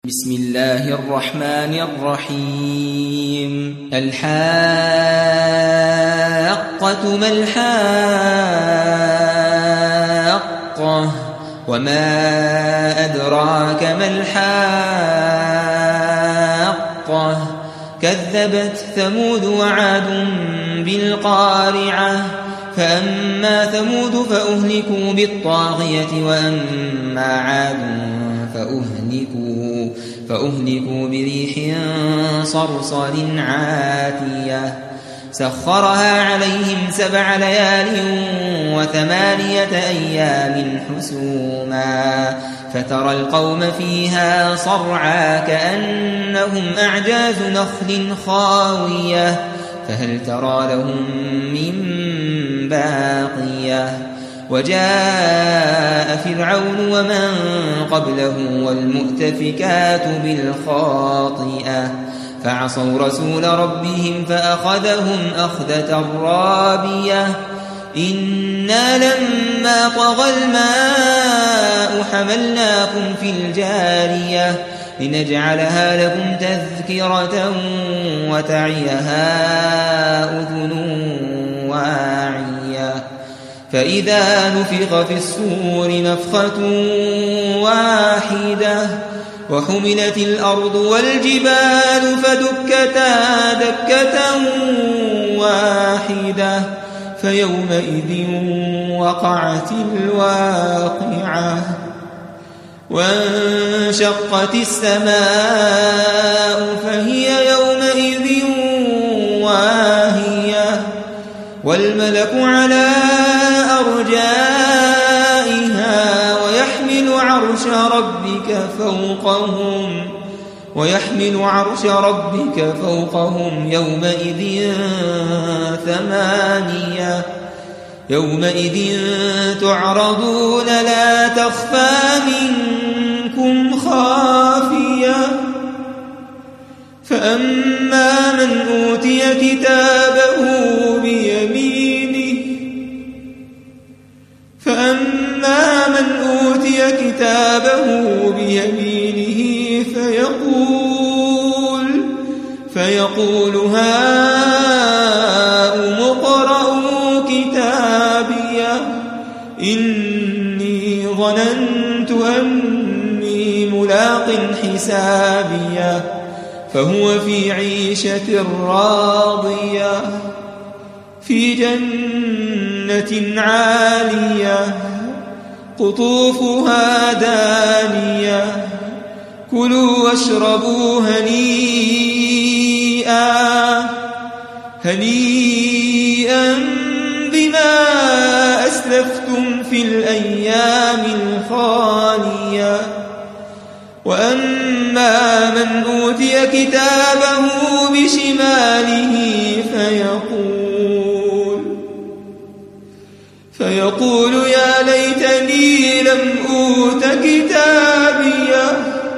بسم الله الرحمن الرحيم الحاقة ما الحاقة وما أدراك ما الحاقة كذبت ثمود وعاد بالقارعة فأما ثمود فأهلكوا بالطاغية وأما عاد فأهلكوا بريح صرصر عاتية سخرها عليهم 7 ليال و8 أيام حسوما فترى القوم فيها صرعا كأنهم أعجاز نخل خاوية فهل ترى لهم من باقية وجاء فرعون ومن قبله والمؤتفكات بالخاطئة فعصوا رسول ربهم فأخذهم أخذة رابية إنا لما طغى الماء حملناكم في الجارية لنجعلها لكم تذكرة وتعيها أذن واعية فإذا نفخ في الصور نفخة واحدة وحملت الأرض والجبال فدكتا دكة واحدة فيومئذ وقعت الواقعة وانشقت السماء فهي يومئذ واهية والملك على أرجائها ويحمل عرش ربك فوقهم يومئذ 8 يومئذ تعرضون لا تخفى منكم خافية فأما من أوتي كتابه بيمينه فيقول هاؤم اقرءوا كتابيه إني ظننت أني ملاق حسابيه فهو في عيشة راضية في جنة عالية قطوفها دانية كلوا واشربوا هنيئا بما أسلفتم في الأيام الخالية وأما من أوتي كتابه بشماله فيقول يا ليتني لم أوت كتابيه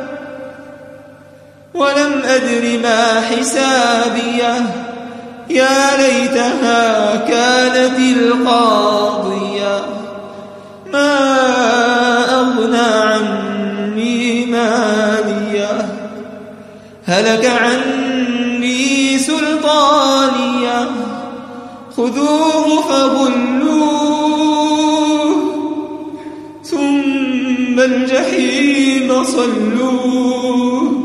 ولم أدر ما حسابيه يا ليتها كانت القاضية ما أغنى عني ماليه هلك عني سلطانيه خذوه فغلوه ثم الجحيم صلوه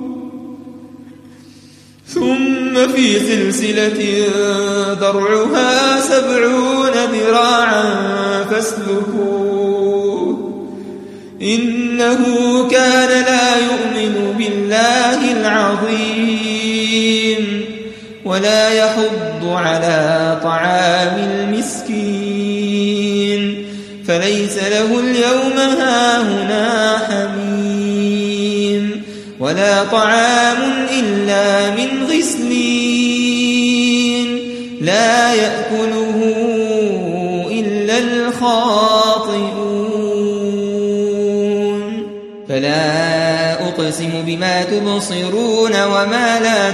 ثم في سلسلة ذرعها 70 ذراعا فاسلكوه إنه كان لا يؤمن بالله العظيم ولا يحض على طعام المسكين فليس له اليوم هاهنا حميم ولا طعام إلا من غسلين لا يأكله إلا الخاطئون فلا أقسم بما تبصرون وما لا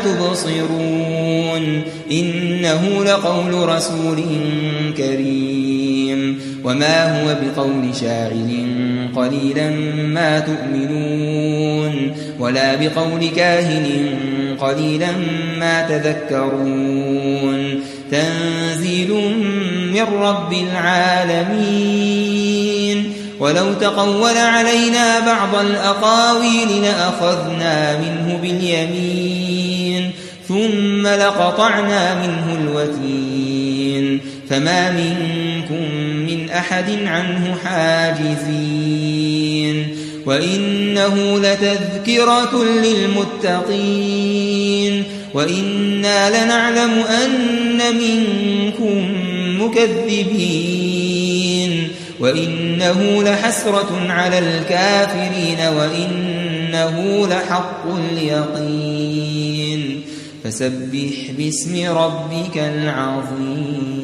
تبصرون إنه لقول رسول كريم وما هو بقول شاعر قليلا ما تؤمنون ولا بقول كاهن قليلا ما تذكرون تنزيل من رب العالمين ولو تقول علينا بعض الأقاويل لأخذنا منه باليمين ثم لقطعنا منه الوتين فما منكم من أحد عنه حاجزين وإنه لتذكرة للمتقين وإنا لنعلم أن منكم مكذبين وإنه لحسرة على الكافرين وإنه لحق اليقين فسبح باسم ربك العظيم.